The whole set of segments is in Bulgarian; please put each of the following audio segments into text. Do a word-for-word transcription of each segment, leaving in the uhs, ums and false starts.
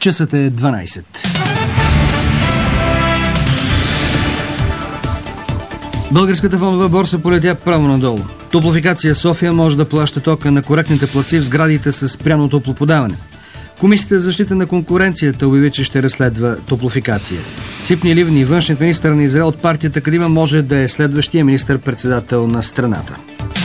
Часът е дванайсет. Българската фондова борса полетя право надолу. Топлофикация София може да плаща тока на коректните платци в сградите с спряно топлоподаване. Комисията за защита на конкуренцията обяви, че ще разследва Топлофикация. Ципни Ливни, външният министър на Израел от партията Кадима, може да е следващия министър-председател на страната.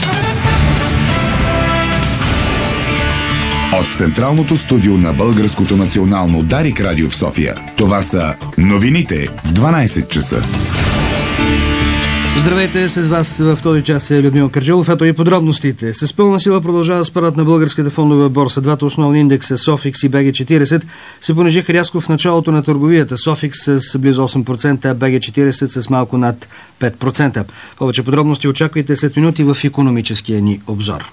От централното студио на Българското национално Дарик радио в София, това са новините в дванайсет часа. Здравейте, с вас в този час е Людмил Кърджилов. Ето и подробностите. С пълна сила продължава спадът на българската фондова борса. Двата основни индекса, Софикс и Б Г четирийсет, се понижиха рязко в началото на търговията. Софикс с близо осем процента, а Б Г четирийсет с малко над пет процента. Повече подробности очаквайте след минути в икономическия ни обзор.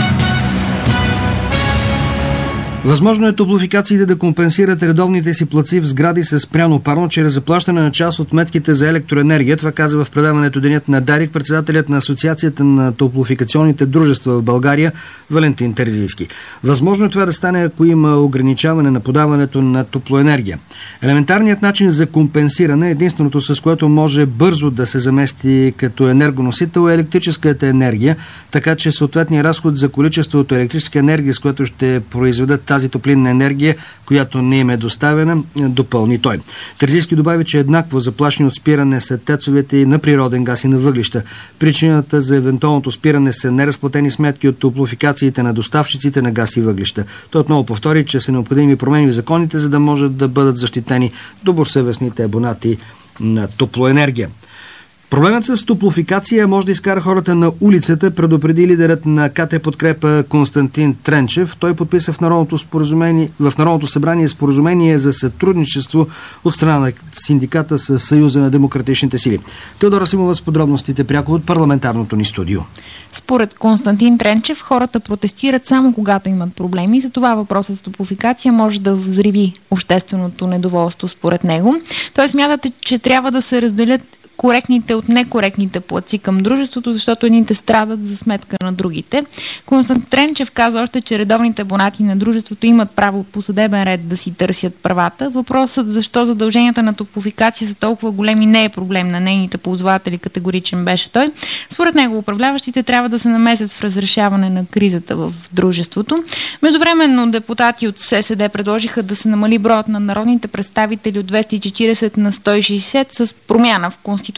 Възможно е топлофикациите да компенсират редовните си платци в сгради с спряно парно чрез заплащане на част от сметките за електроенергия. Това каза в предаването Денят на Дарик председателят на Асоциацията на топлофикационните дружества в България Валентин Терзийски. Възможно е това да стане, ако има ограничаване на подаването на топлоенергия. Елементарният начин за компенсиране, единственото с което може бързо да се замести като енергоносител, е електрическата енергия, така че съответният разход за количеството електрическа енергия, с което ще произведат тази топлинна енергия, която не им е доставена, допълни той. Терзийски добави, че еднакво заплашени от спиране са тецовете и на природен газ и на въглища. Причината за евентуалното спиране са неразплатени сметки от топлофикациите на доставчиците на газ и въглища. Той отново повтори, че са необходими промени в законите, за да може да бъдат защитени добросъвестните абонати на топлоенергия. Проблемът с топлофикация може да изкара хората на улицата, предупреди лидерът на К Т Подкрепа Константин Тренчев. Той подписа в Народното, споразумение, в Народното събрание споразумение за сътрудничество от страна на синдиката с Съюза на демократичните сили. Теодора Симова с подробностите пряко от парламентарното ни студио. Според Константин Тренчев, хората протестират само когато имат проблеми. Затова въпросът с топлофикация може да взриви общественото недоволство според него. Той смята, че трябва да се разделят коректните от некоректните платци към дружеството, защото едните страдат за сметка на другите. Константин Тренчев каза още, че редовните абонати на дружеството имат право по съдебен ред да си търсят правата. Въпросът защо задълженията на топлофикация са толкова големи не е проблем на нейните ползватели, категоричен беше той. Според него управляващите трябва да се намесят в разрешаване на кризата в дружеството. Междувременно депутати от С С Д предложиха да се намали броят на народните представители от двеста и четирийсет на сто и шейсет с промяна в Конституцията.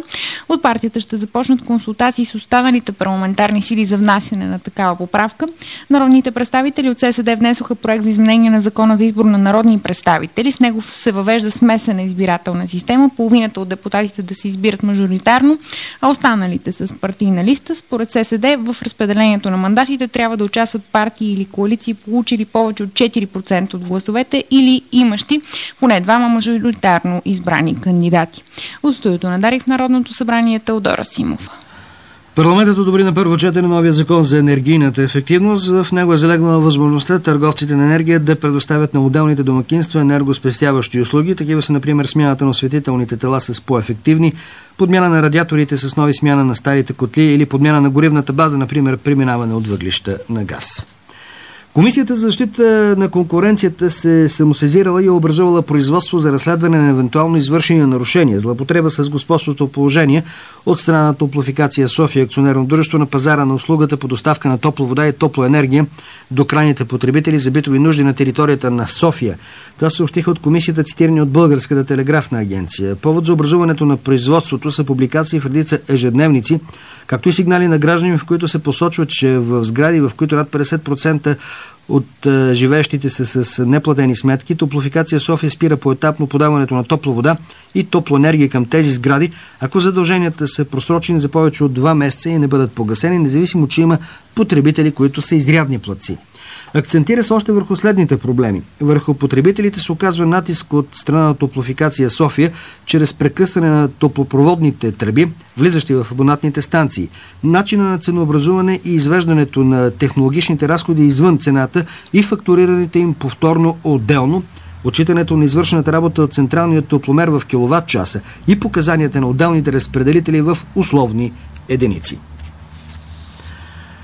От партията ще започнат консултации с останалите парламентарни сили за внасяне на такава поправка. Народните представители от С С Д внесоха проект за изменение на закона за избор на народни представители. С него се въвежда смесена избирателна система. Половината от депутатите да се избират мажоритарно, а останалите с партийна листа. Според С С Д в разпределението на мандатите трябва да участват партии или коалиции, получили повече от четири процента от гласовете или имащи поне двама мажоритарно избрани кандидати. От студиото на Дарик в Народното събрание Теодора Симова. Парламентът одобри на първо четене новия закон за енергийната ефективност. В него е залегнала възможността търговците на енергия да предоставят на отделните домакинства енергоспестяващи услуги. Такива са, например, смяната на осветителните тела с по-ефективни, подмяна на радиаторите с нови, смяна на старите котли или подмяна на горивната база, например, преминаване от въглища на газ. Комисията за защита на конкуренцията се самосезирала и е образувала производство за разследване на евентуално извършени нарушения, злоупотреба с господството положение от страна на Топлофикация София, акционерно дружество на пазара на услугата по доставка на топла вода и топлоенергия до крайните потребители за битови нужди на територията на София. Това съобщиха от комисията, цитирани от Българската телеграфна агенция. Повод за образуването на производството са публикации в редица ежедневници, както и сигнали на граждани, в които се посочва, че в сгради, в които над петдесет процента от е, живеещите са с неплатени сметки, Топлофикация София спира поетапно подаването на топла вода и топлоенергия към тези сгради, ако задълженията са просрочени за повече от два месеца и не бъдат погасени, независимо, че има потребители, които са изрядни платци. Акцентира се още върху следните проблеми. Върху потребителите се оказва натиск от страна на Топлофикация София чрез прекъсване на топлопроводните тръби, влизащи в абонатните станции. Начина на ценообразуване и извеждането на технологичните разходи извън цената и фактурирането им повторно отделно, отчитането на извършената работа от централния топломер в киловат часа и показанията на отделните разпределители в условни единици.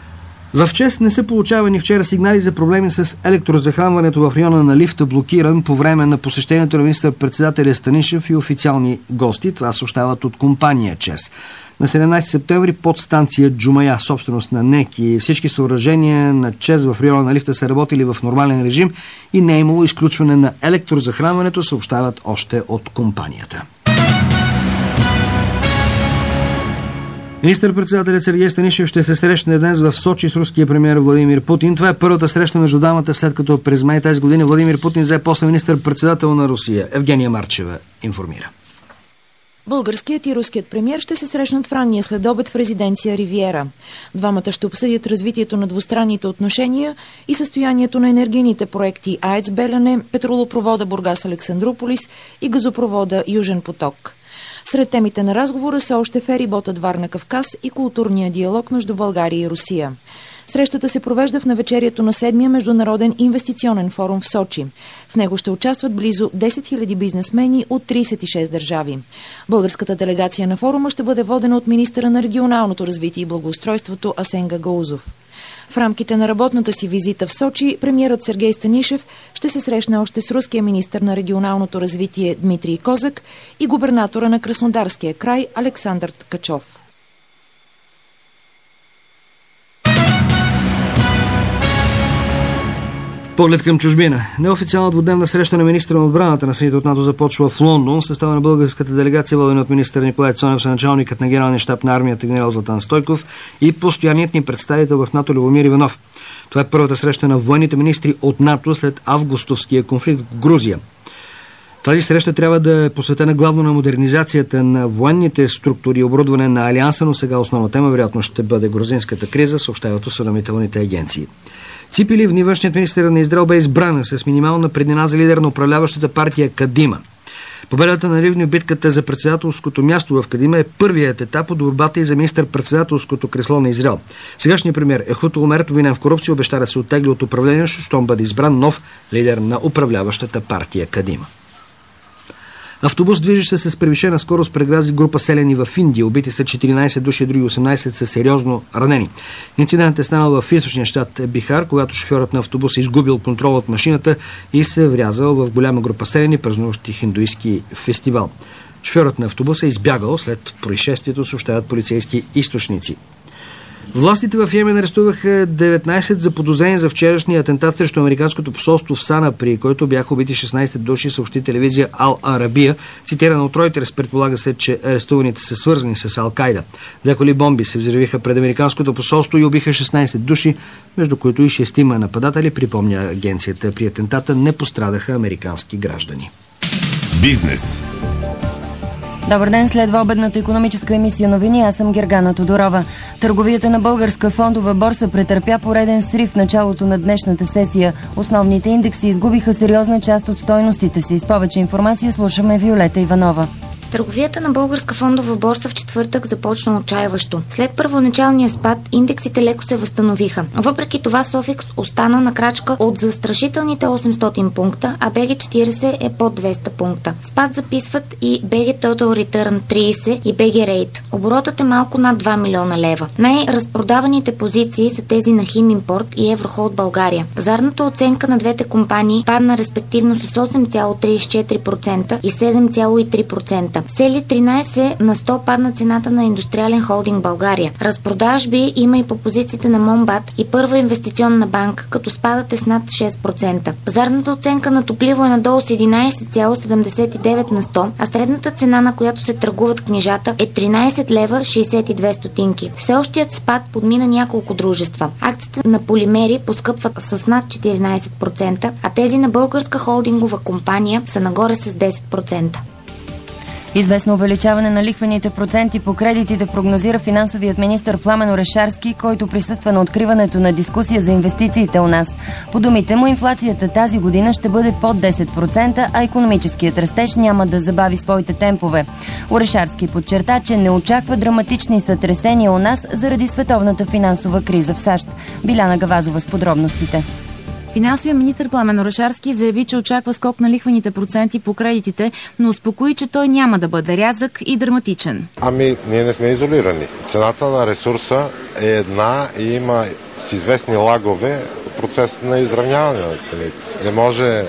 В ЧЕЗ не са получавани вчера сигнали за проблеми с електрозахранването в района на лифта, блокиран по време на посещението на министър-председателя Станишев и официални гости. Това съобщават от компания ЧЕЗ. На седемнайсети септември подстанция Джумая, собственост на НЕК, и всички съоръжения на ЧЕЗ в района на лифта са работили в нормален режим и не е имало изключване на електрозахранването, съобщават още от компанията. Министър-председателят Сергей Станишев ще се срещне днес в Сочи с руския премиер Владимир Путин. Това е първата среща между дамата, след като през май тази година Владимир Путин взе поста министър-председател на Русия. Евгения Марчева информира. Българският и руският премиер ще се срещнат в ранния следобед в резиденция Ривиера. Двамата ще обсъдят развитието на двустранните отношения и състоянието на енергийните проекти АЕЦ Белене, петролопровода Бургас-Александруполис и газопровода Южен поток. Сред темите на разговора са още фериботът Варна-Кавказ и културния диалог между България и Русия. Срещата се провежда в навечерието на седмия международен инвестиционен форум в Сочи. В него ще участват близо десет хиляди бизнесмени от трийсет и шест държави. Българската делегация на форума ще бъде водена от министъра на регионалното развитие и благоустройството Асен Гагаузов. В рамките на работната си визита в Сочи, премиерът Сергей Станишев ще се срещне още с руския министър на регионалното развитие Дмитрий Козак и губернатора на Краснодарския край Александър Ткачов. Поглед към чужбина. Неофициална двудневна среща на министъра на отбраната на страните от НАТО започва в Лондон. Състава на българската делегация, водена от министър Николай Цонев, са началникът на генералния щаб на армията генерал Златан Стойков и постоянният ни представител в НАТО Любомир Иванов. Това е първата среща на военните министри от НАТО след августовския конфликт в Грузия. Тази среща трябва да е посветена главно на модернизацията на военните структури и оборудване на Алианса, но сега основна тема вероятно ще бъде грузинската криза, съобщават осведомителните агенции. Ципи Ливни, външният министър на Израел, бе избрана с минимална преднина за лидер на управляващата партия Кадима. Победата на Ливни в битката за председателското място в Кадима е първият етап от борбата и за министър-председателското кресло на Израел. Сегашният премиер Ехуд Олмерт, обвинен в корупция, обеща да се оттегли от управлението, щом бъде избран нов лидер на управляващата партия Кадима. Автобус, движещ се с превишена скорост, прегрази група селяни в Индия. Убити са четиринайсет души, други осемнайсет са сериозно ранени. Инцидентът е станал в източния щат Бихар, когато шофьорът на автобуса изгубил контрол от машината и се врязал в голяма група селяни, празнуващи хиндуистки фестивал. Шофьорът на автобуса е избягал след происшествието, съобщават полицейски източници. Властите в Йемен арестуваха деветнайсет заподозрени за вчерашния атентат срещу американското посолство в Сана, при който бяха убити шестнайсет души, съобщи телевизия Ал Арабия. Цитирана от Ройтерс, предполага се, че арестуваните са свързани с Ал-Кайда. Две коли бомби се взривиха пред американското посолство и убиха шестнайсет души, между които и шестима нападатели, припомня агенцията. При атентата не пострадаха американски граждани. Бизнес. Добър ден, следва обедната икономическа емисия новини. Аз съм Гергана Тодорова. Търговията на българска фондова борса претърпя пореден срив в началото на днешната сесия. Основните индекси изгубиха сериозна част от стойностите си. С повече информация слушаме Виолета Иванова. Търговията на българска фондова борса в четвъртък започна отчаиващо. След първоначалния спад, индексите леко се възстановиха. Въпреки това Софикс остана на крачка от застрашителните осемстотин пункта, а БГ четирийсет е под двеста пункта. Спад записват и БГ Total Return трийсет и БГ Rate. Оборотът е малко над два милиона лева. Най-разпродаваните позиции са тези на Химимпорт и Еврохолд България. Пазарната оценка на двете компании падна респективно с осем цяло трийсет и четири процента и седем цяло и три процента. В цели тринайсет на сто падна цената на Индустриален холдинг България. Разпродажби има и по позициите на Момбат и Първа инвестиционна банка, като спадът е с над шест процента. Пазарната оценка на Топливо е надолу с единайсет цяло седемдесет и девет на сто, а средната цена, на която се търгуват книжата, е тринайсет лева шейсет и две стотинки. Всеобщият спад подмина няколко дружества. Акциите на Полимери поскъпват с над четиринайсет процента, а тези на българска холдингова компания са нагоре с десет процента. Известно увеличаване на лихвените проценти по кредитите прогнозира финансовият министър Пламен Орешарски, който присъства на откриването на дискусия за инвестициите у нас. По думите му, инфлацията тази година ще бъде под десет процента, а икономическият растеж няма да забави своите темпове. Орешарски подчерта, че не очаква драматични сътресения у нас заради световната финансова криза в САЩ. Биляна Гавазова с подробностите. Финансовият министър Пламен Орешарски заяви, че очаква скок на лихвените проценти по кредитите, но успокои, че той няма да бъде рязък и драматичен. Ами, ние не сме изолирани. Цената на ресурса е една и има с известни лагове процес на изравняване на цените. Не може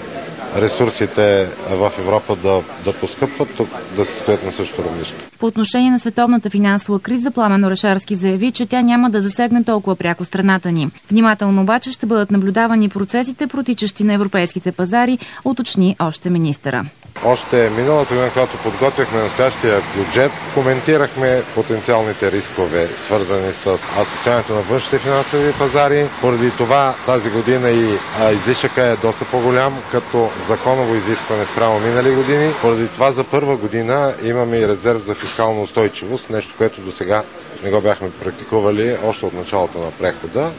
ресурсите в Европа да, да поскъпват, тук да се стоят на същото равнище. По отношение на световната финансова криза, Пламен Орешарски заяви, че тя няма да засегне толкова пряко страната ни. Внимателно обаче ще бъдат наблюдавани процесите, протичащи на европейските пазари, уточни още министъра. Още миналата година, когато подготвяхме настоящия бюджет, коментирахме потенциалните рискове, свързани с състоянието на външните финансови пазари. Поради това тази година и а, излишъка е доста по-голям, като законово изискване спрямо минали години. Поради това за първа година имаме и резерв за фискална устойчивост, нещо, което до сега не го бяхме практикували още от началото на прехода.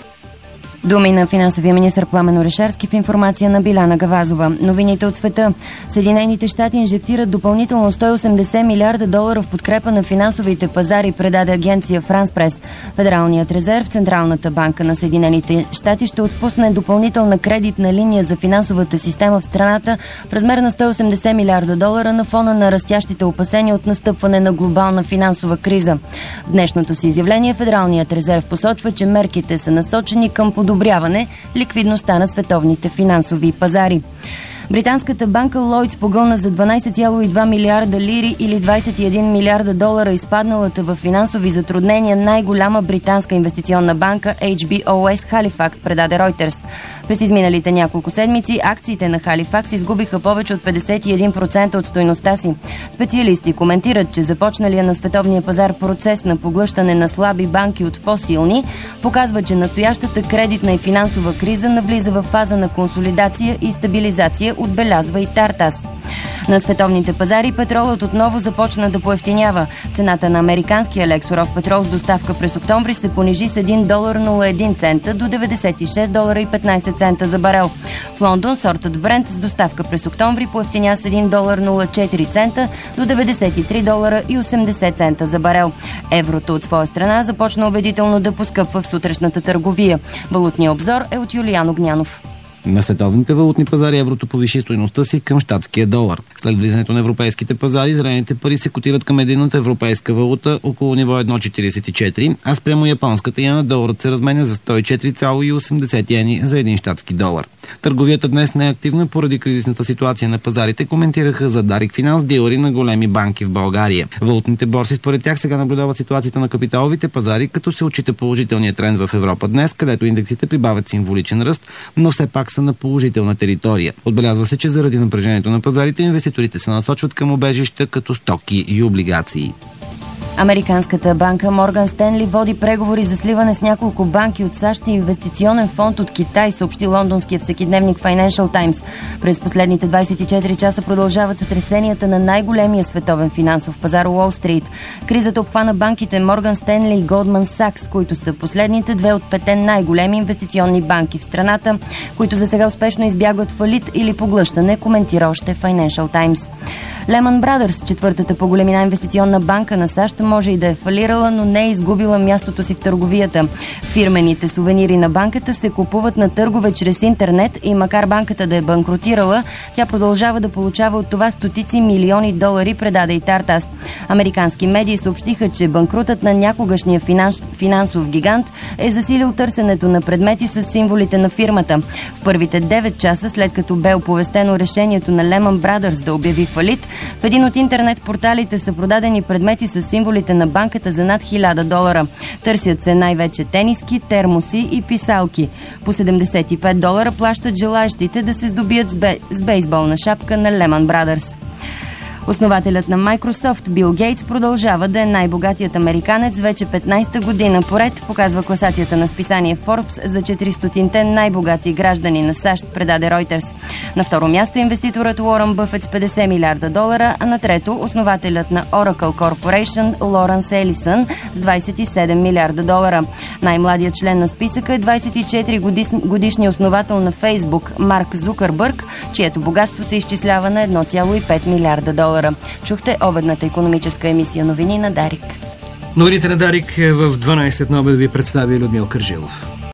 Думи на финансовия министър Пламен Орешарски в информация на Биляна Гавазова. Новините от света. Съединените щати инжектират допълнително сто и осемдесет милиарда долара в подкрепа на финансовите пазари, предаде агенция France Press. Федералният резерв, Централната банка на Съединените щати, ще отпусне допълнителна кредитна линия за финансовата система в страната в размер на сто и осемдесет милиарда долара на фона на растящите опасения от настъпване на глобална финансова криза. В днешното си изявление Федералният резерв посочва, че мерките са насочени към подобряване ликвидността на световните финансови пазари. Британската банка Lloyds погълна за дванадесет цяло и две милиарда лири или двадесет и един милиарда долара изпадналата в финансови затруднения най-голяма британска инвестиционна банка Ейч Би О Ес Halifax, предаде Reuters. През изминалите няколко седмици акциите на Halifax изгубиха повече от петдесет и един процента от стойността си. Специалисти коментират, че започналия на световния пазар процес на поглъщане на слаби банки от по-силни показва, че настоящата кредитна и финансова криза навлиза в фаза на консолидация и стабилизация, отбелязва и Тартас. На световните пазари петролът отново започна да поевтинява. Цената на американския лексуров петрол с доставка през октомври се понижи с един долар нула и един цента до деветдесет и шест долара и петнадесет цента за барел. В Лондон сортът Brent с доставка през октомври поевтиня с един долар нула и четири цента до деветдесет и три долара и осемдесет цента за барел. Еврото от своя страна започна убедително да поскъпва в сутрешната търговия. Валутният обзор е от Юлиян Огнянов. На световните валутни пазари еврото повиши стойността си към щатския долар. След влизането на европейските пазари, зелените пари се котират към единната европейска валута около ниво едно цяло четиридесет и четири, а спрямо японската йена доларът се разменя за сто и четири цяло и осемдесет йени за един щатски долар. Търговията днес не е активна поради кризисната ситуация на пазарите, коментираха за Дарик Финанс дилъри на големи банки в България. Валутните борси според тях сега наблюдават ситуацията на капиталовите пазари, като се отчита положителният тренд в Европа днес, където индексите прибавят символичен ръст, но все пак са на положителна територия. Отбелязва се, че заради напрежението на пазарите инвеститорите се насочват към убежища като стоки и облигации. Американската банка Морган Стенли води преговори за сливане с няколко банки от САЩ и инвестиционен фонд от Китай, съобщи лондонския всекидневник Financial Times. През последните двадесет и четири часа продължават сътресенията на най-големия световен финансов пазар Уол Стрит. Кризата обхвана банките Морган Стенли и Голдман Сакс, които са последните две от пете най-големи инвестиционни банки в страната, които за сега успешно избягват фалит или поглъщане, коментира още Financial Times. Lehman Brothers, четвъртата по големина инвестиционна банка на САЩ, може и да е фалирала, но не е изгубила мястото си в търговията. Фирмените сувенири на банката се купуват на търгове чрез интернет и макар банката да е банкротирала, тя продължава да получава от това стотици милиони долари, предаде и Тартас. Американски медии съобщиха, че банкрутът на някогашния финанс, финансов гигант е засилил търсенето на предмети с символите на фирмата. В първите девет часа, след като бе оповестено решението на Lehman Brothers да обяви фалит, в един от интернет порталите са продадени предмети с символите на банката за над хиляда долара. Търсят се най-вече тениски, термоси и писалки. По седемдесет и пет долара плащат желаещите да се здобият с, бе... с бейсболна шапка на Lehman Brothers. Основателят на Microsoft Бил Гейтс продължава да е най-богатият американец вече петнадесета година поред, показва класацията на списание Forbes за четиристотинте най-богати граждани на САЩ, предаде Reuters. На второ място инвеститорът Уорън Бъфет с петдесет милиарда долара, а на трето основателят на Oracle Corporation Лоренс Елисън с двадесет и седем милиарда долара. Най-младият член на списъка е двадесет и четири годишният основател на Facebook Марк Зукърбърг, чието богатство се изчислява на едно цяло и пет милиарда долара. Чухте обедната икономическа емисия новини на Дарик. Новините на Дарик в дванадесет на обед ви представи Людмил Кържилов.